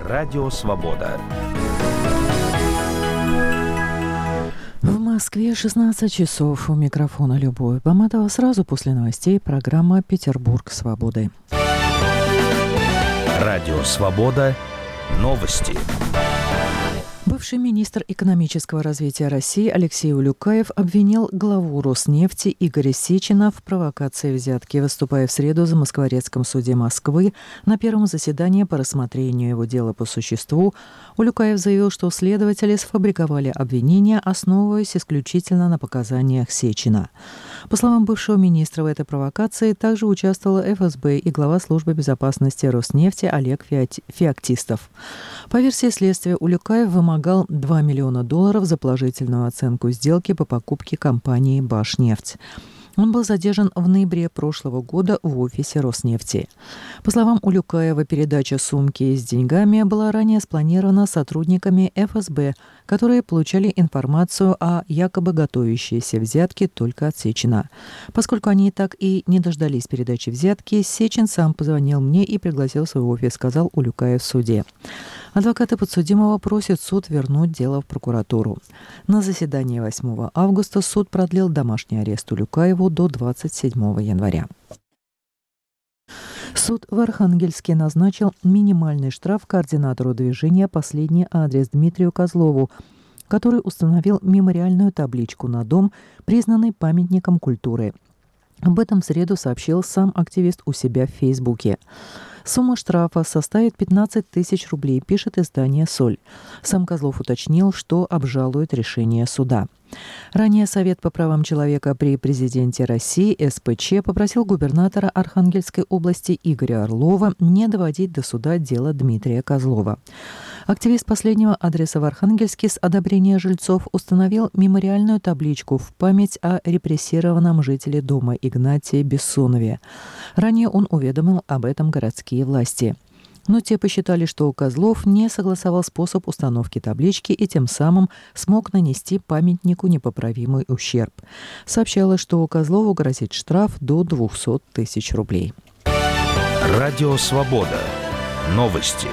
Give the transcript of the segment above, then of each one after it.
Радио «Свобода». В Москве 16 часов. У микрофона Любовь Баматова. Сразу после новостей программа «Петербург свободы». Радио «Свобода». Новости. Бывший министр экономического развития России Алексей Улюкаев обвинил главу Роснефти Игоря Сечина в провокации взятки. Выступая в среду в Москворецком суде Москвы на первом заседании по рассмотрению его дела по существу, Улюкаев заявил, что следователи сфабриковали обвинения, основываясь исключительно на показаниях Сечина. По словам бывшего министра, в этой провокации также участвовала ФСБ и глава службы безопасности Роснефти Олег Феоктистов. По версии следствия, Улюкаев вымогал $2 миллиона за положительную оценку сделки по покупке компании «Башнефть». Он был задержан в ноябре прошлого года в офисе Роснефти. По словам Улюкаева, передача сумки с деньгами была ранее спланирована сотрудниками ФСБ, которые получали информацию о якобы готовящейся взятке только от Сечина. Поскольку они так и не дождались передачи взятки, Сечин сам позвонил мне и пригласил в свой офис, сказал Улюкаев в суде. Адвокаты подсудимого просят суд вернуть дело в прокуратуру. На заседании 8 августа суд продлил домашний арест Улюкаеву до 27 января. Суд в Архангельске назначил минимальный штраф координатору движения «Последний адрес» Дмитрию Козлову, который установил мемориальную табличку на дом, признанный памятником культуры. Об этом в среду сообщил сам активист у себя в Фейсбуке. Сумма штрафа составит 15 тысяч рублей, пишет издание «Соль». Сам Козлов уточнил, что обжалует решение суда. Ранее Совет по правам человека при президенте России СПЧ попросил губернатора Архангельской области Игоря Орлова не доводить до суда дело Дмитрия Козлова. Активист «Последнего адреса» в Архангельске с одобрения жильцов установил мемориальную табличку в память о репрессированном жителе дома Игнатии Бессонове. Ранее он уведомил об этом городские власти. Но те посчитали, что Козлов не согласовал способ установки таблички и тем самым смог нанести памятнику непоправимый ущерб. Сообщалось, что Козлову грозит штраф до 200 тысяч рублей. Радио «Свобода». Новости.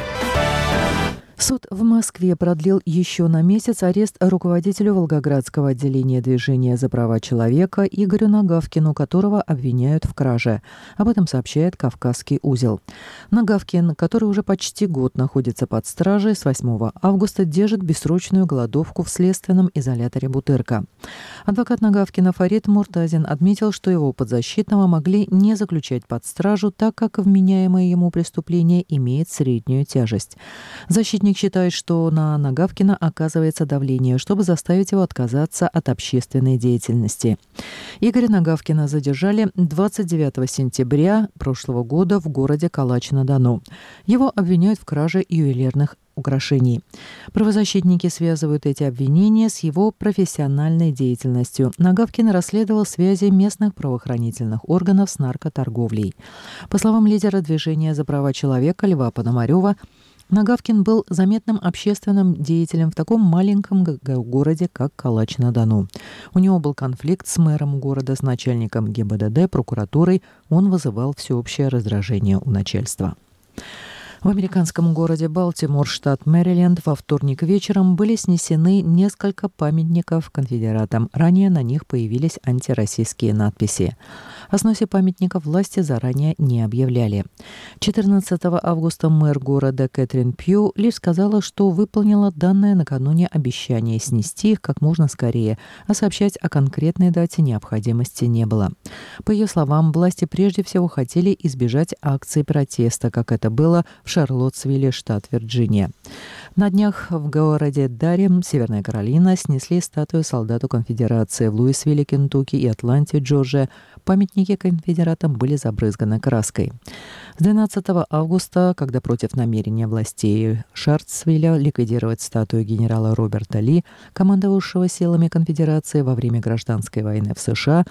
Суд в Москве продлил еще на месяц арест руководителю Волгоградского отделения движения за права человека Игорю Нагавкину, которого обвиняют в краже. Об этом сообщает «Кавказский узел». Нагавкин, который уже почти год находится под стражей, с 8 августа держит бессрочную голодовку в следственном изоляторе «Бутырка». Адвокат Нагавкина Фарид Муртазин отметил, что его подзащитного могли не заключать под стражу, так как вменяемое ему преступление имеет среднюю тяжесть. Защитник считает, что на Нагавкина оказывается давление, чтобы заставить его отказаться от общественной деятельности. Игоря Нагавкина задержали 29 сентября прошлого года в городе Калач-на-Дону. Его обвиняют в краже ювелирных украшений. Правозащитники связывают эти обвинения с его профессиональной деятельностью. Нагавкин расследовал связи местных правоохранительных органов с наркоторговлей. По словам лидера движения за права человека Льва Пономарева, Нагавкин был заметным общественным деятелем в таком маленьком городе, как Калач-на-Дону. У него был конфликт с мэром города, с начальником ГИБДД, прокуратурой. Он вызывал всеобщее раздражение у начальства. В американском городе Балтимор, штат Мэриленд, во вторник вечером были снесены несколько памятников конфедератам. Ранее на них появились антироссийские надписи. О сносе памятников власти заранее не объявляли. 14 августа мэр города Кэтрин Пью лишь сказала, что выполнила данное накануне обещание снести их как можно скорее, а сообщать о конкретной дате необходимости не было. По ее словам, власти прежде всего хотели избежать акций протеста, как это было в Шарлоттсвилле, штат Вирджиния. На днях в городе Дарри, Северная Каролина, снесли статую солдату конфедерации. В Луисвилле, Кентукки и Атланте, Джорджия, памятники конфедератам были забрызганы краской. С 12 августа, когда против намерения властей Шарлоттсвилля ликвидировать статую генерала Роберта Ли, командовавшего силами конфедерации во время гражданской войны в США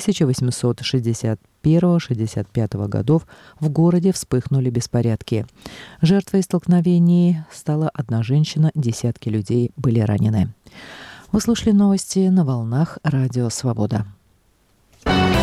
1861-65 годов, в городе вспыхнули беспорядки. Жертвой столкновений стала одна женщина, десятки людей были ранены. Вы слушали новости на волнах Радио «Свобода».